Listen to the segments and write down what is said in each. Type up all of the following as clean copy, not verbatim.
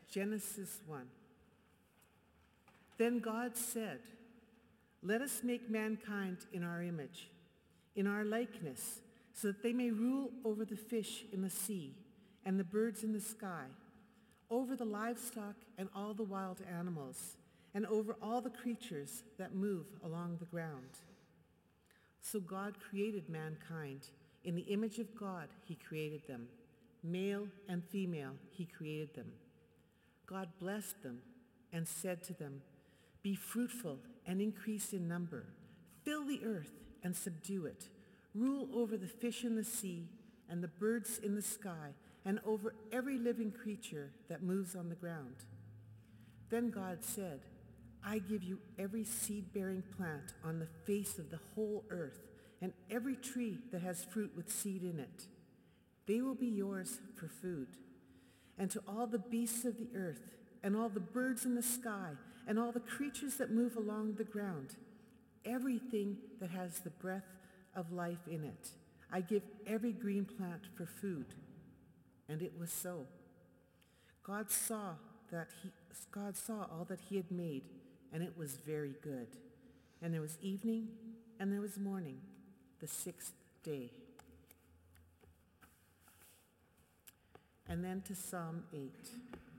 Genesis 1. Then God said, "Let us make mankind in our image, in our likeness, so that they may rule over the fish in the sea and the birds in the sky, over the livestock and all the wild animals, and over all the creatures that move along the ground." So God created mankind. In the image of God he created them. Male and female he created them. God blessed them and said to them, "Be fruitful and increase in number. Fill the earth and subdue it. Rule over the fish in the sea and the birds in the sky, and over every living creature that moves on the ground." Then God said, "I give you every seed-bearing plant on the face of the whole earth, and every tree that has fruit with seed in it. They will be yours for food. And to all the beasts of the earth, and all the birds in the sky, and all the creatures that move along the ground, everything that has the breath of life in it, I give every green plant for food." And it was so. God saw all that he had made, and it was very good. And there was evening, and there was morning, the sixth day. And then to Psalm 8.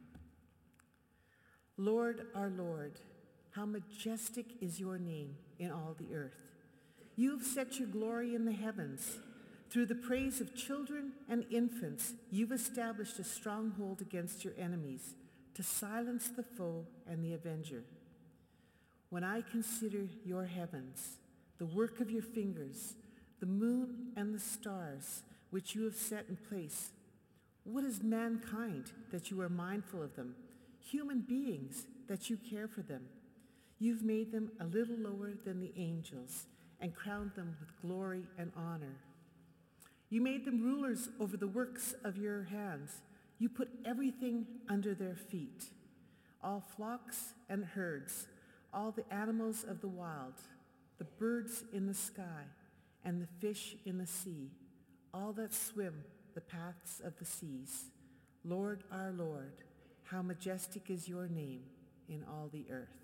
Lord, our Lord, how majestic is your name in all the earth. You have set your glory in the heavens. Through the praise of children and infants, you've established a stronghold against your enemies, to silence the foe and the avenger. When I consider your heavens, the work of your fingers, the moon and the stars, which you have set in place, what is mankind that you are mindful of them, human beings that you care for them? You've made them a little lower than the angels and crowned them with glory and honor. You made them rulers over the works of your hands. You put everything under their feet, all flocks and herds, all the animals of the wild, the birds in the sky, and the fish in the sea, all that swim the paths of the seas. Lord, our Lord, how majestic is your name in all the earth.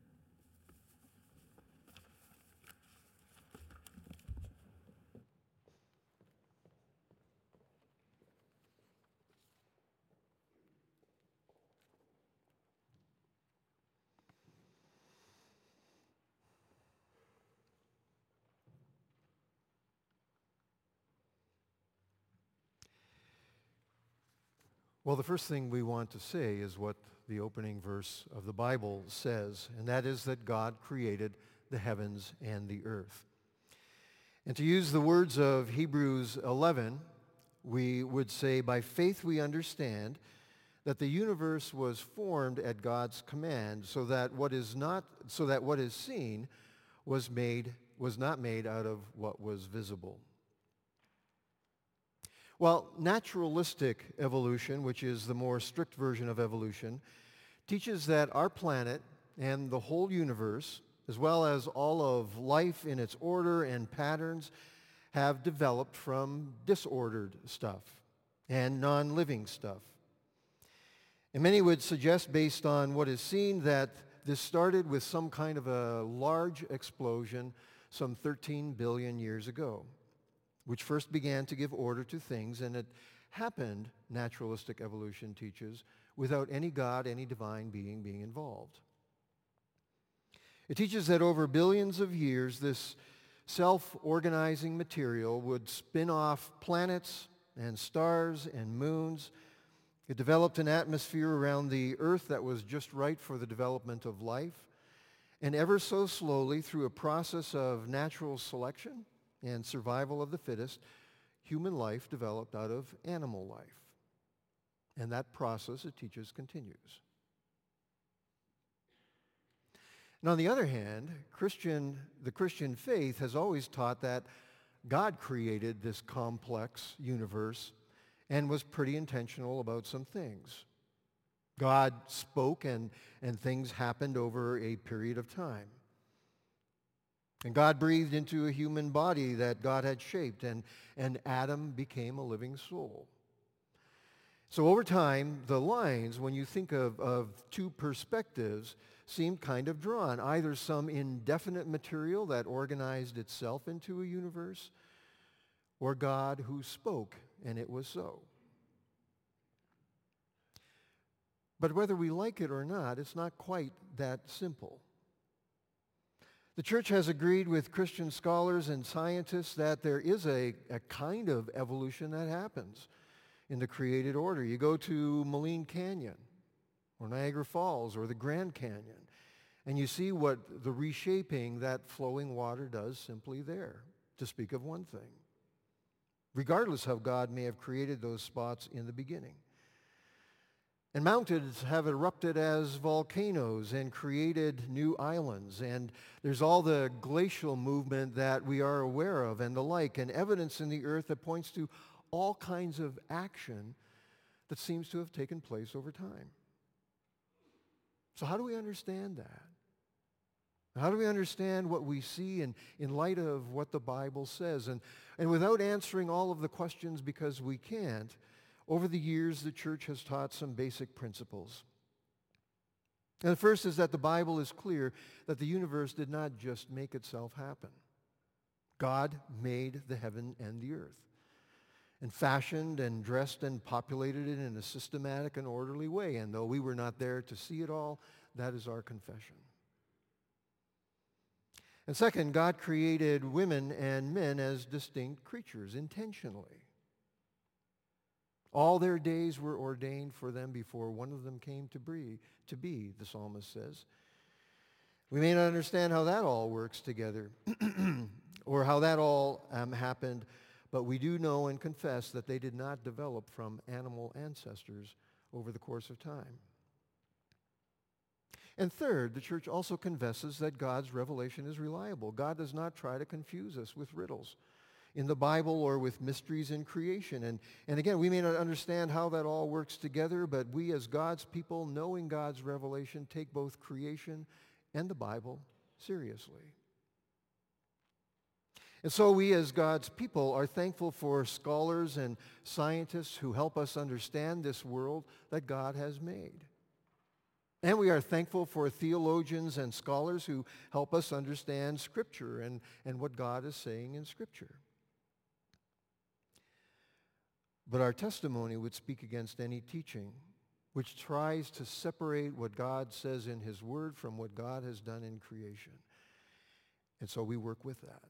Well, the first thing we want to say is what the opening verse of the Bible says, and that is that God created the heavens and the earth. And to use the words of Hebrews 11, we would say, by faith we understand that the universe was formed at God's command, so that what is seen was not made out of what was visible. Well, naturalistic evolution, which is the more strict version of evolution, teaches that our planet and the whole universe, as well as all of life in its order and patterns, have developed from disordered stuff and non-living stuff. And many would suggest, based on what is seen, that this started with some kind of a large explosion some 13 billion years ago, which first began to give order to things, and it happened, naturalistic evolution teaches, without any God, any divine being involved. It teaches that over billions of years, this self-organizing material would spin off planets and stars and moons. It developed an atmosphere around the earth that was just right for the development of life. And ever so slowly, through a process of natural selection and survival of the fittest, human life developed out of animal life. And that process, it teaches, continues. And on the other hand, the Christian faith has always taught that God created this complex universe and was pretty intentional about some things. God spoke and things happened over a period of time. And God breathed into a human body that God had shaped, and Adam became a living soul. So over time, the lines, when you think of two perspectives, seemed kind of drawn. Either some indefinite material that organized itself into a universe, or God who spoke, and it was so. But whether we like it or not, it's not quite that simple. The church has agreed with Christian scholars and scientists that there is a kind of evolution that happens in the created order. You go to Moline Canyon or Niagara Falls or the Grand Canyon, and you see what the reshaping that flowing water does simply there, to speak of one thing, regardless how God may have created those spots in the beginning. And mountains have erupted as volcanoes and created new islands. And there's all the glacial movement that we are aware of and the like, and evidence in the earth that points to all kinds of action that seems to have taken place over time. So how do we understand that? How do we understand what we see in light of what the Bible says? And without answering all of the questions, because we can't, over the years, the church has taught some basic principles. And the first is that the Bible is clear that the universe did not just make itself happen. God made the heaven and the earth, and fashioned and dressed and populated it in a systematic and orderly way. And though we were not there to see it all, that is our confession. And second, God created women and men as distinct creatures intentionally. All their days were ordained for them before one of them came to be, the psalmist says. We may not understand how that all works together or how that all happened, but we do know and confess that they did not develop from animal ancestors over the course of time. And third, the church also confesses that God's revelation is reliable. God does not try to confuse us with riddles in the Bible or with mysteries in creation. And again, we may not understand how that all works together, but we as God's people, knowing God's revelation, take both creation and the Bible seriously. And so we as God's people are thankful for scholars and scientists who help us understand this world that God has made. And we are thankful for theologians and scholars who help us understand Scripture and what God is saying in Scripture. But our testimony would speak against any teaching which tries to separate what God says in His Word from what God has done in creation. And so we work with that.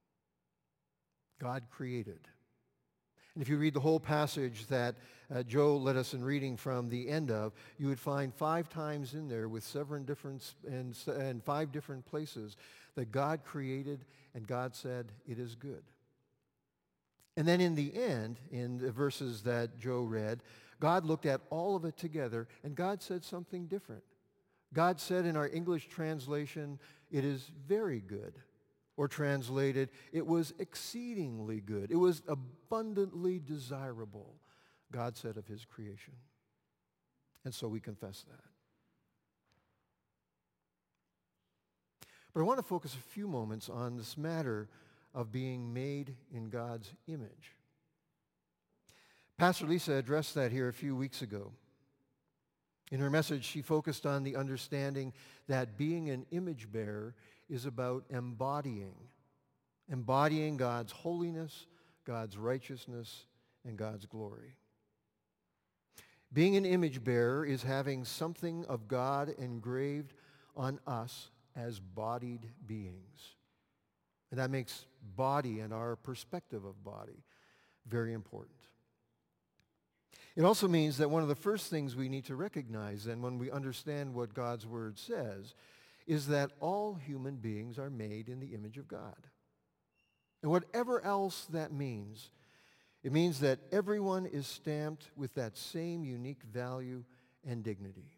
God created. And if you read the whole passage that Joe led us in reading from the end of, you would find 5 times in there with 7 different and 5 different places that God created and God said it is good. And then in the end, in the verses that Joe read, God looked at all of it together and God said something different. God said in our English translation, it is very good. Or translated, it was exceedingly good. It was abundantly desirable, God said of His creation. And so we confess that. But I want to focus a few moments on this matter of being made in God's image. Pastor Lisa addressed that here a few weeks ago. In her message, she focused on the understanding that being an image bearer is about embodying God's holiness, God's righteousness, and God's glory. Being an image bearer is having something of God engraved on us as bodied beings. And that makes body and our perspective of body very important. It also means that one of the first things we need to recognize, and when we understand what God's Word says, is that all human beings are made in the image of God. And whatever else that means, it means that everyone is stamped with that same unique value and dignity.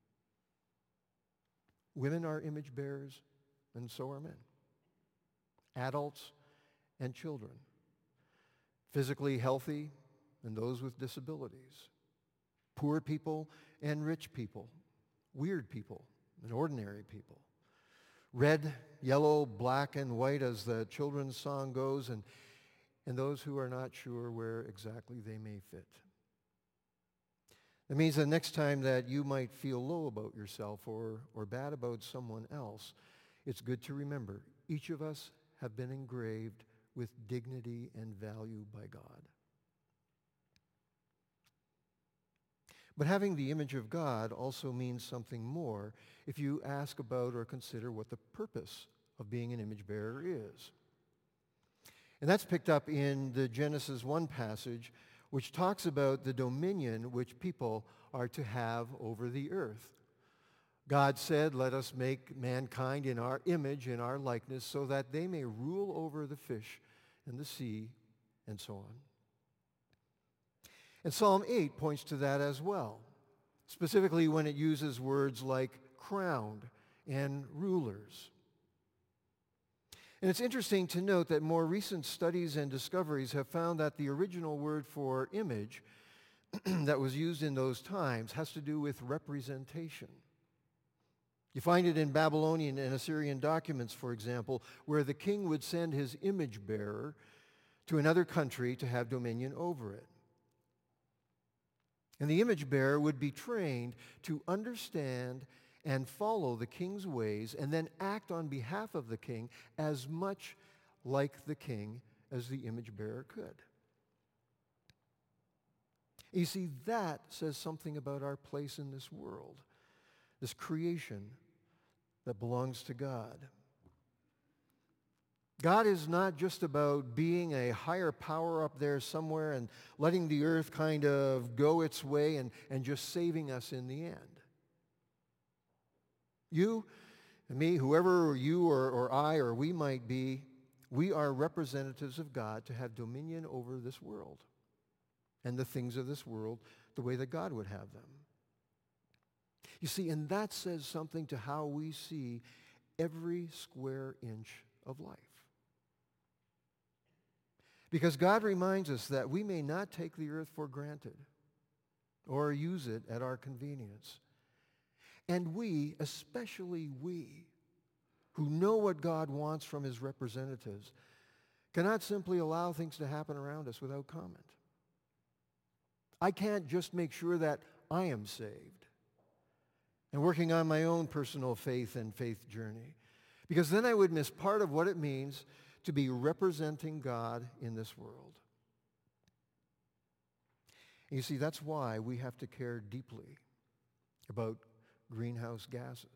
Women are image bearers, and so are men. Adults and children. Physically healthy and those with disabilities. Poor people and rich people. Weird people and ordinary people. Red, yellow, black, and white, as the children's song goes, and those who are not sure where exactly they may fit. That means the next time that you might feel low about yourself or bad about someone else, it's good to remember each of us have been engraved with dignity and value by God. But having the image of God also means something more if you ask about or consider what the purpose of being an image bearer is. And that's picked up in the Genesis 1 passage, which talks about the dominion which people are to have over the earth. God said, "Let us make mankind in our image, in our likeness, so that they may rule over the fish and the sea," and so on. And Psalm 8 points to that as well, specifically when it uses words like crowned and rulers. And it's interesting to note that more recent studies and discoveries have found that the original word for image that was used in those times has to do with representation. You find it in Babylonian and Assyrian documents, for example, where the king would send his image bearer to another country to have dominion over it. And the image bearer would be trained to understand and follow the king's ways and then act on behalf of the king as much like the king as the image bearer could. You see, that says something about our place in this world, this creation that belongs to God. God is not just about being a higher power up there somewhere and letting the earth kind of go its way and just saving us in the end. You and me, whoever you or I or we might be, we are representatives of God to have dominion over this world and the things of this world the way that God would have them. You see, and that says something to how we see every square inch of life. Because God reminds us that we may not take the earth for granted or use it at our convenience. And we, especially we, who know what God wants from his representatives, cannot simply allow things to happen around us without comment. I can't just make sure that I am saved and working on my own personal faith and faith journey, because then I would miss part of what it means to be representing God in this world. And you see, that's why we have to care deeply about greenhouse gases,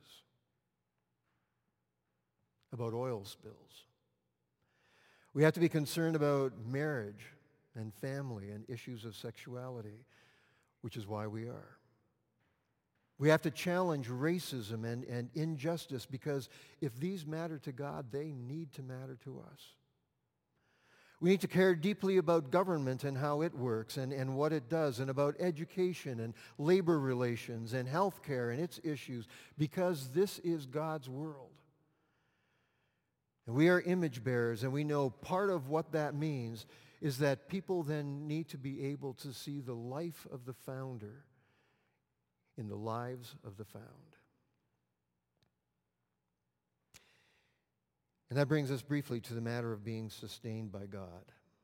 about oil spills. We have to be concerned about marriage and family and issues of sexuality, which is why we are. We have to challenge racism and injustice, because if these matter to God, they need to matter to us. We need to care deeply about government and how it works and what it does, and about education and labor relations and health care and its issues, because this is God's world. And we are image bearers, and we know part of what that means is that people then need to be able to see the life of the founder in the lives of the found. And that brings us briefly to the matter of being sustained by God.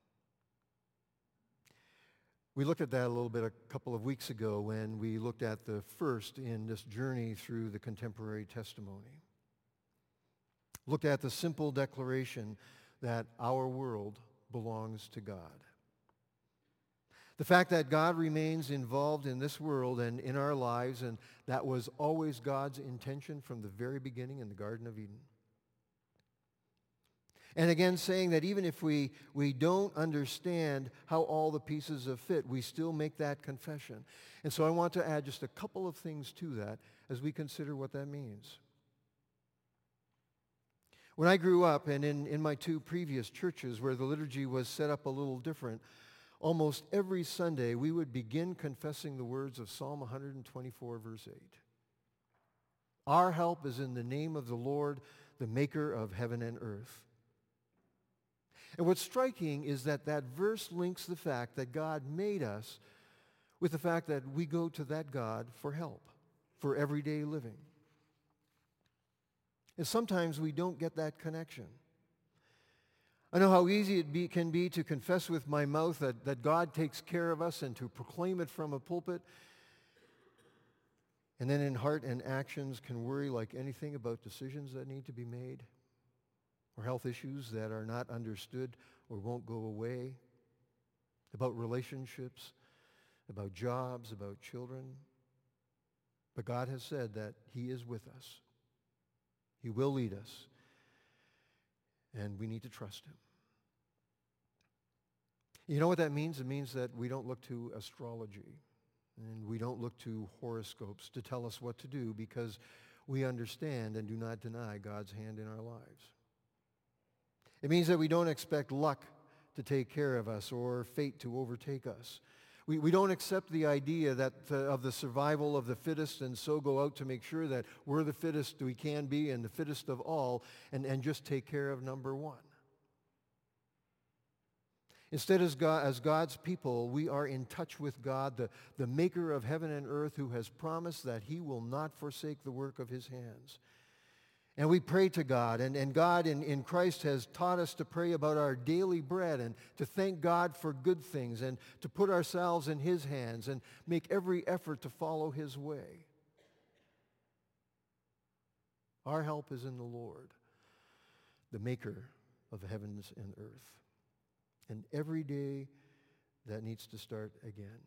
We looked at that a little bit a couple of weeks ago when we looked at the first in this journey through the contemporary testimony. Looked at the simple declaration that our world belongs to God. The fact that God remains involved in this world and in our lives, and that was always God's intention from the very beginning in the Garden of Eden. And again, saying that even if we don't understand how all the pieces have fit, we still make that confession. And so I want to add just a couple of things to that as we consider what that means. When I grew up, and in my two previous churches where the liturgy was set up a little different, almost every Sunday we would begin confessing the words of Psalm 124, verse 8. Our help is in the name of the Lord, the maker of heaven and earth. And what's striking is that that verse links the fact that God made us with the fact that we go to that God for help, for everyday living. And sometimes we don't get that connection. I know how easy it can be to confess with my mouth that God takes care of us and to proclaim it from a pulpit. And then in heart and actions can worry like anything about decisions that need to be made, or health issues that are not understood or won't go away, about relationships, about jobs, about children. But God has said that he is with us. He will lead us. And we need to trust him. You know what that means? It means that we don't look to astrology and we don't look to horoscopes to tell us what to do, because we understand and do not deny God's hand in our lives. It means that we don't expect luck to take care of us or fate to overtake us. We don't accept the idea that of the survival of the fittest, and so go out to make sure that we're the fittest we can be and the fittest of all, and just take care of number one. Instead, as God's people, we are in touch with God, the maker of heaven and earth, who has promised that he will not forsake the work of his hands. And we pray to God, and God in Christ has taught us to pray about our daily bread and to thank God for good things and to put ourselves in his hands and make every effort to follow his way. Our help is in the Lord, the maker of the heavens and earth. And every day that needs to start again.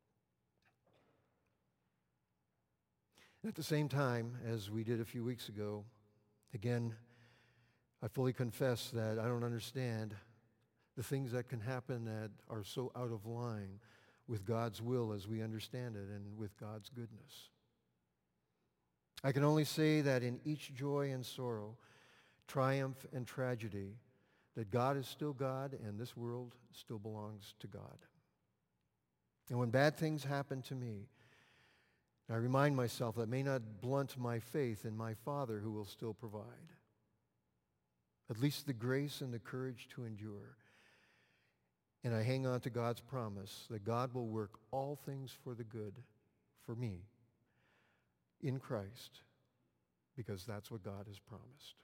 At the same time, as we did a few weeks ago, again, I fully confess that I don't understand the things that can happen that are so out of line with God's will as we understand it and with God's goodness. I can only say that in each joy and sorrow, triumph and tragedy, that God is still God and this world still belongs to God. And when bad things happen to me, I remind myself that may not blunt my faith in my Father who will still provide. At least the grace and the courage to endure. And I hang on to God's promise that God will work all things for the good for me in Christ, because that's what God has promised.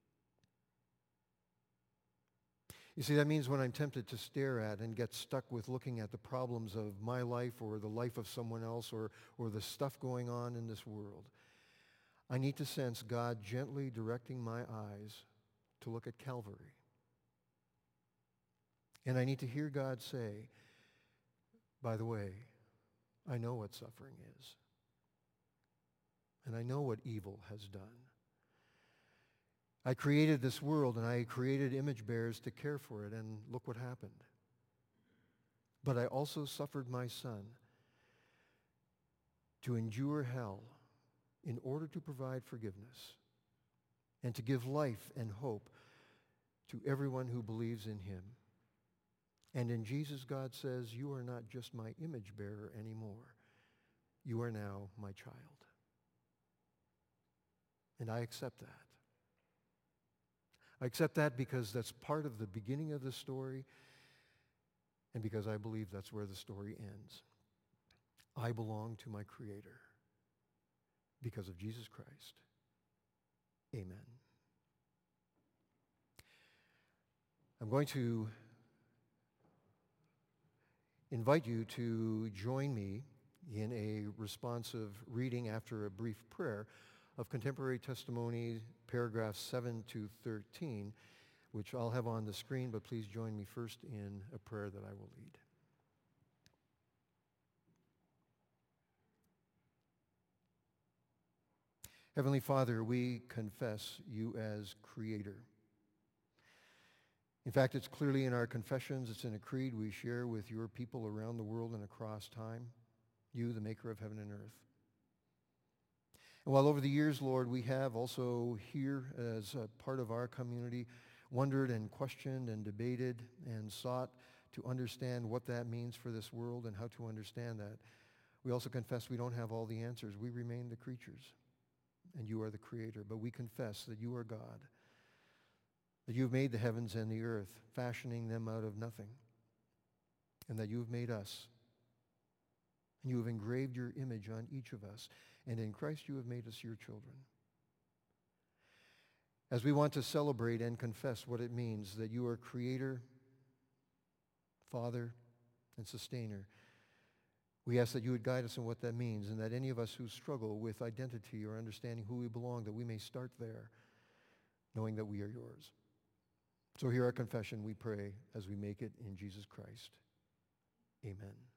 You see, that means when I'm tempted to stare at and get stuck with looking at the problems of my life or the life of someone else or the stuff going on in this world, I need to sense God gently directing my eyes to look at Calvary. And I need to hear God say, by the way, I know what suffering is. And I know what evil has done. I created this world, and I created image bearers to care for it, and look what happened. But I also suffered my Son to endure hell in order to provide forgiveness and to give life and hope to everyone who believes in him. And in Jesus, God says, you are not just my image bearer anymore. You are now my child. And I accept that. I accept that because that's part of the beginning of the story, and because I believe that's where the story ends. I belong to my Creator because of Jesus Christ. Amen. I'm going to invite you to join me in a responsive reading after a brief prayer of Contemporary Testimony, paragraphs 7 to 13, which I'll have on the screen, but please join me first in a prayer that I will lead. Heavenly Father, we confess you as Creator. In fact, it's clearly in our confessions, it's in a creed we share with your people around the world and across time, you, the maker of heaven and earth. And while over the years, Lord, we have also here as a part of our community wondered and questioned and debated and sought to understand what that means for this world and how to understand that, we also confess we don't have all the answers. We remain the creatures, and you are the Creator. But we confess that you are God, that you have made the heavens and the earth, fashioning them out of nothing, and that you have made us. And you have engraved your image on each of us. And in Christ you have made us your children. As we want to celebrate and confess what it means that you are Creator, Father, and Sustainer, We ask that you would guide us in what that means, and that any of us who struggle with identity or understanding who we belong, that we may start there, knowing that we are yours. So hear our confession, we pray, as we make it in Jesus Christ. Amen.